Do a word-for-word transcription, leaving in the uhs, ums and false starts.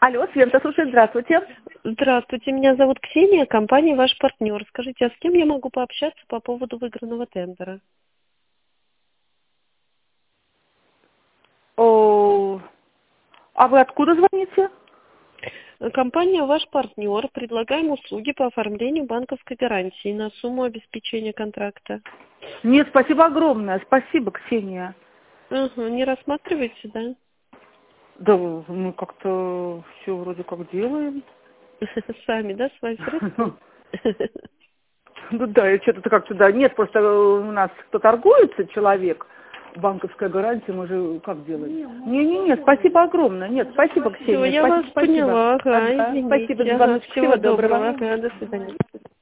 Алло, Света, слушай, здравствуйте. Здравствуйте, меня зовут Ксения, компания «Ваш партнер». Скажите, а с кем я могу пообщаться по поводу выигранного тендера? О, а вы откуда звоните? Компания «Ваш партнер». Предлагаем услуги по оформлению банковской гарантии на сумму обеспечения контракта. Нет, спасибо огромное. Спасибо, Ксения. Угу, не рассматриваете, да? Да, мы как-то все вроде как делаем. Сами, да, свои средства? Ну да, я что-то как-то, да. Нет, просто у нас кто торгуется, человек, банковская гарантия, мы же как делаем? Не-не-не, спасибо огромное. Нет, спасибо, Все, Ксения. я Спасибо, вас спасибо. поняла, ага, Ага, спасибо извините. за Ага, звоночек. всего Всего доброго. доброго, ага, до свидания.